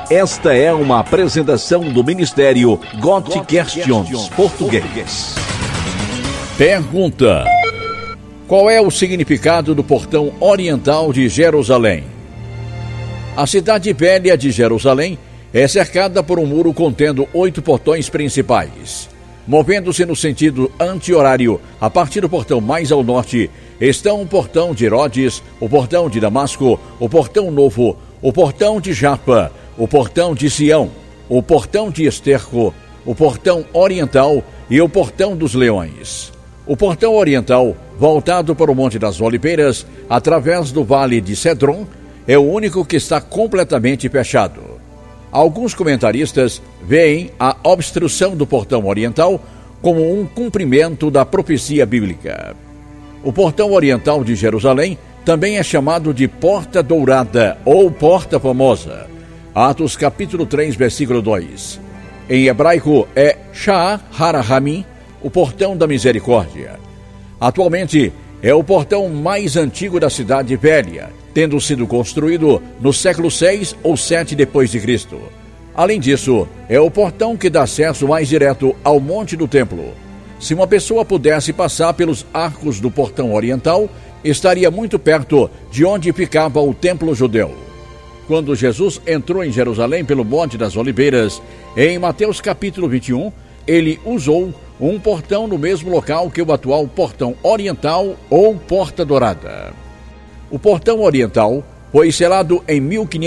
Esta é uma apresentação do Ministério God Questions Português. Pergunta: qual é o significado do portão oriental de Jerusalém? A cidade velha de Jerusalém é cercada por um muro contendo 8 portões principais. Movendo-se no sentido anti-horário, a partir do portão mais ao norte, estão o portão de Herodes, o portão de Damasco, o portão novo, o portão de Japa, o portão de Sião, o portão de Esterco, o portão oriental e o portão dos leões. O portão oriental, voltado para o Monte das Oliveiras, através do Vale de Cedron, é o único que está completamente fechado. Alguns comentaristas veem a obstrução do portão oriental como um cumprimento da profecia bíblica. O portão oriental de Jerusalém também é chamado de Porta Dourada ou Porta Famosa. Atos capítulo 3, versículo 2. Em hebraico é Sha'ar HaRahamim, o portão da misericórdia. Atualmente é o portão mais antigo da cidade velha, tendo sido construído no século 6 ou 7 depois de Cristo. Além disso, é o portão que dá acesso mais direto ao Monte do Templo. Se uma pessoa pudesse passar pelos arcos do portão oriental, estaria muito perto de onde ficava o templo judeu. Quando Jesus entrou em Jerusalém pelo Monte das Oliveiras, em Mateus capítulo 21, ele usou um portão no mesmo local que o atual portão oriental ou Porta Dourada. O portão oriental foi selado em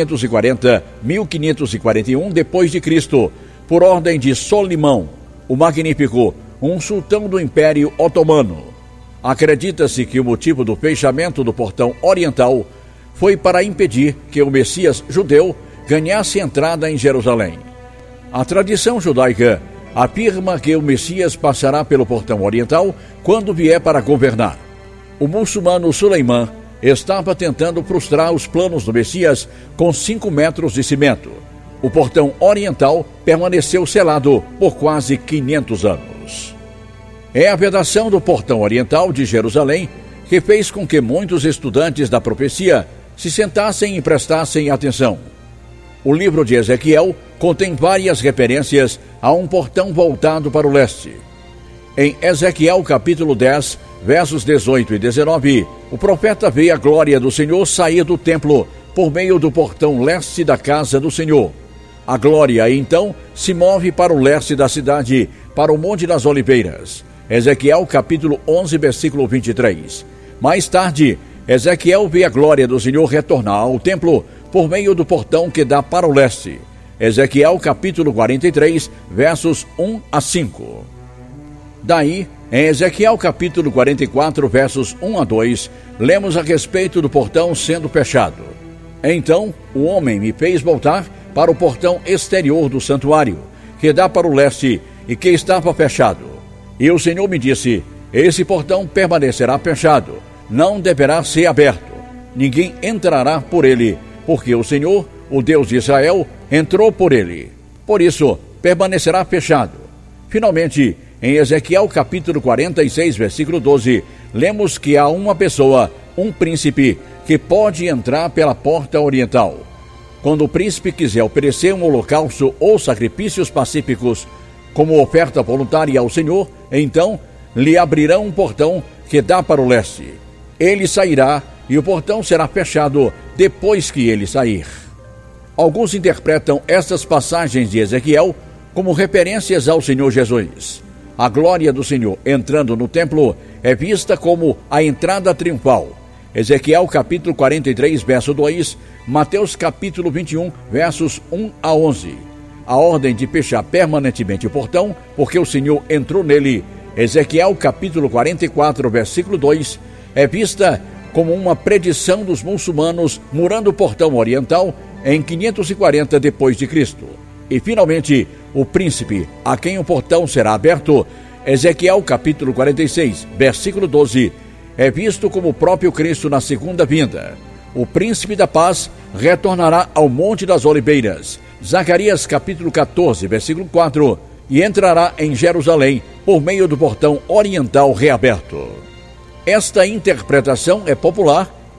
1540-1541 depois de Cristo, por ordem de Solimão, o Magnífico, um sultão do Império Otomano. Acredita-se que o motivo do fechamento do portão oriental foi para impedir que o Messias judeu ganhasse entrada em Jerusalém. A tradição judaica afirma que o Messias passará pelo portão oriental quando vier para governar. O muçulmano Suleimã estava tentando frustrar os planos do Messias com 5 metros de cimento. O portão oriental permaneceu selado por quase 500 anos. É a vedação do portão oriental de Jerusalém que fez com que muitos estudantes da profecia se sentassem e prestassem atenção. O livro de Ezequiel contém várias referências a um portão voltado para o leste. Em Ezequiel capítulo 10, versos 18 e 19, o profeta vê a glória do Senhor sair do templo por meio do portão leste da casa do Senhor. A glória, então, se move para o leste da cidade, para o Monte das Oliveiras. Ezequiel capítulo 11, versículo 23. Mais tarde, Ezequiel vê a glória do Senhor retornar ao templo por meio do portão que dá para o leste. Ezequiel capítulo 43, versos 1 a 5. Daí, em Ezequiel capítulo 44, versos 1 a 2, lemos a respeito do portão sendo fechado. Então, o homem me fez voltar para o portão exterior do santuário, que dá para o leste e que estava fechado. E o Senhor me disse: esse portão permanecerá fechado, não deverá ser aberto. Ninguém entrará por ele, porque o Senhor, o Deus de Israel, entrou por ele. Por isso, permanecerá fechado. Finalmente, em Ezequiel capítulo 46, versículo 12, lemos que há uma pessoa, um príncipe, que pode entrar pela porta oriental. Quando o príncipe quiser oferecer um holocausto ou sacrifícios pacíficos como oferta voluntária ao Senhor, então lhe abrirão um portão que dá para o leste. Ele sairá e o portão será fechado depois que ele sair. Alguns interpretam estas passagens de Ezequiel como referências ao Senhor Jesus. A glória do Senhor entrando no templo é vista como a entrada triunfal. Ezequiel capítulo 43, verso 2, Mateus capítulo 21, versos 1 a 11. A ordem de fechar permanentemente o portão, porque o Senhor entrou nele, Ezequiel capítulo 44, versículo 2, é vista como uma predição dos muçulmanos murando o portão oriental em 540 depois de Cristo. E finalmente, o príncipe, a quem o portão será aberto, Ezequiel capítulo 46, versículo 12, é visto como o próprio Cristo na segunda vinda. O príncipe da paz retornará ao Monte das Oliveiras, Zacarias capítulo 14, versículo 4, e entrará em Jerusalém por meio do portão oriental reaberto. Esta interpretação é popular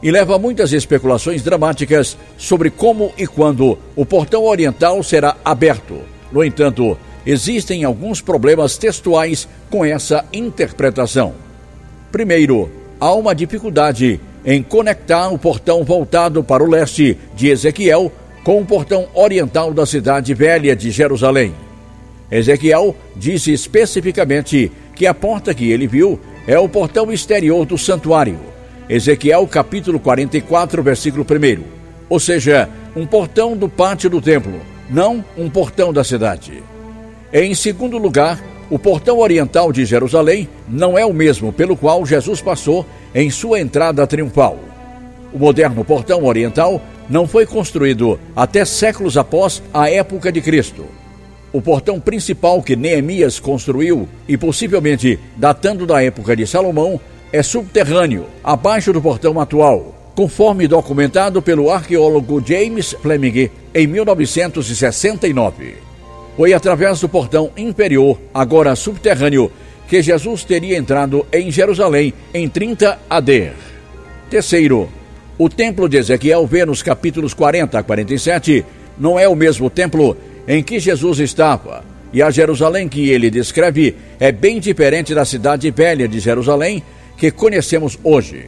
e leva a muitas especulações dramáticas sobre como e quando o portão oriental será aberto. No entanto, existem alguns problemas textuais com essa interpretação. Primeiro, há uma dificuldade em conectar o portão voltado para o leste de Ezequiel com o portão oriental da cidade velha de Jerusalém. Ezequiel disse especificamente que a porta que ele viu é o portão exterior do santuário. Ezequiel capítulo 44, versículo 1. Ou seja, um portão do pátio do templo, não um portão da cidade. Em segundo lugar, o portão oriental de Jerusalém não é o mesmo pelo qual Jesus passou em sua entrada triunfal. O moderno portão oriental não foi construído até séculos após a época de Cristo. O portão principal que Neemias construiu, e possivelmente datando da época de Salomão, é subterrâneo, abaixo do portão atual, conforme documentado pelo arqueólogo James Fleming em 1969. Foi através do portão inferior, agora subterrâneo, que Jesus teria entrado em Jerusalém em 30 AD. Terceiro, o templo de Ezequiel vê nos capítulos 40 a 47 não é o mesmo templo em que Jesus estava, e a Jerusalém que ele descreve é bem diferente da cidade velha de Jerusalém que conhecemos hoje.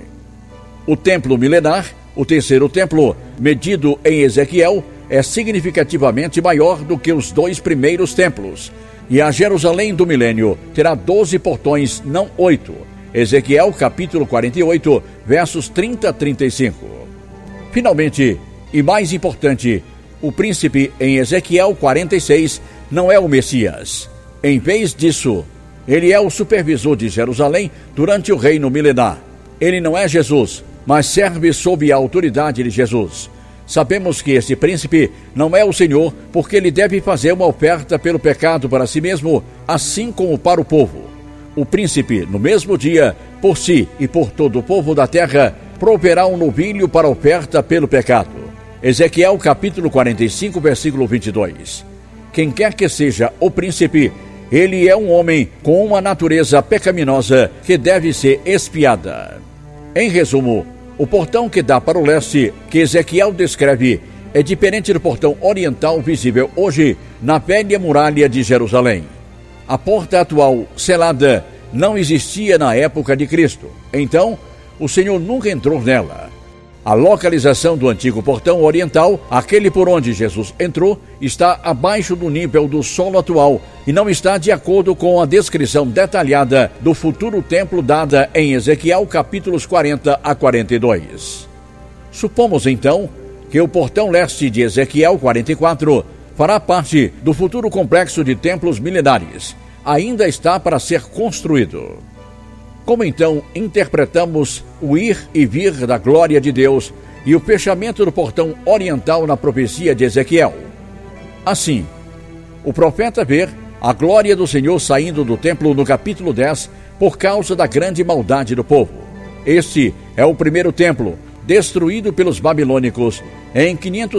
O templo milenar, o terceiro templo, medido em Ezequiel, é significativamente maior do que os 2 primeiros templos, e a Jerusalém do milênio terá 12 portões, não 8. Ezequiel capítulo 48, versos 30 a 35. Finalmente, e mais importante, o príncipe em Ezequiel 46 não é o Messias. Em vez disso, ele é o supervisor de Jerusalém durante o reino milenar. Ele não é Jesus, mas serve sob a autoridade de Jesus. Sabemos que esse príncipe não é o Senhor, porque ele deve fazer uma oferta pelo pecado para si mesmo, assim como para o povo. O príncipe, no mesmo dia, por si e por todo o povo da terra, proverá um novilho para oferta pelo pecado. Ezequiel capítulo 45, versículo 22. Quem quer que seja o príncipe, ele é um homem com uma natureza pecaminosa que deve ser expiada. Em resumo, o portão que dá para o leste, que Ezequiel descreve, é diferente do portão oriental visível hoje na velha muralha de Jerusalém. A porta atual, selada, não existia na época de Cristo. Então, o Senhor nunca entrou nela. A localização do antigo portão oriental, aquele por onde Jesus entrou, está abaixo do nível do solo atual e não está de acordo com a descrição detalhada do futuro templo dada em Ezequiel capítulos 40 a 42. Supomos então que o portão leste de Ezequiel 44 fará parte do futuro complexo de templos milenares. Ainda está para ser construído. Como então interpretamos o ir e vir da glória de Deus e o fechamento do portão oriental na profecia de Ezequiel? Assim, o profeta vê a glória do Senhor saindo do templo no capítulo 10 por causa da grande maldade do povo. Este é o primeiro templo, destruído pelos babilônicos em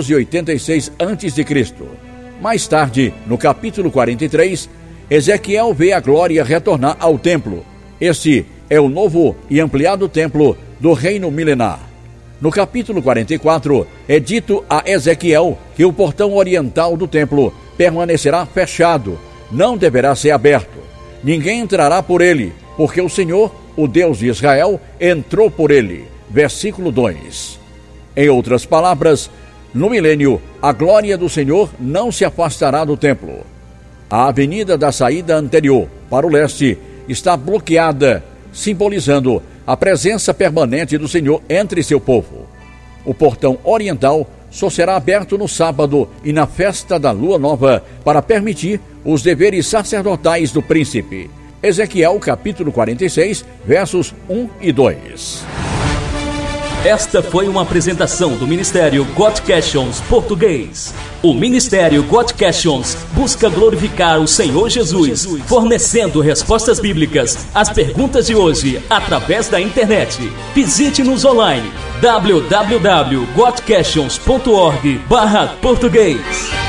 586 a.C. Mais tarde, no capítulo 43, Ezequiel vê a glória retornar ao templo. Este é o novo e ampliado templo do reino milenar. No capítulo 44, é dito a Ezequiel que o portão oriental do templo permanecerá fechado, não deverá ser aberto. Ninguém entrará por ele, porque o Senhor, o Deus de Israel, entrou por ele. Versículo 2. Em outras palavras, no milênio, a glória do Senhor não se afastará do templo. A avenida da saída anterior, para o leste, está bloqueada, simbolizando a presença permanente do Senhor entre seu povo. O portão oriental só será aberto no sábado e na festa da lua nova para permitir os deveres sacerdotais do príncipe. Ezequiel capítulo 46, versos 1 e 2. Esta foi uma apresentação do Ministério God Questions Português. O Ministério God Questions busca glorificar o Senhor Jesus, fornecendo respostas bíblicas às perguntas de hoje através da internet. Visite-nos online www.godquestions.org/português.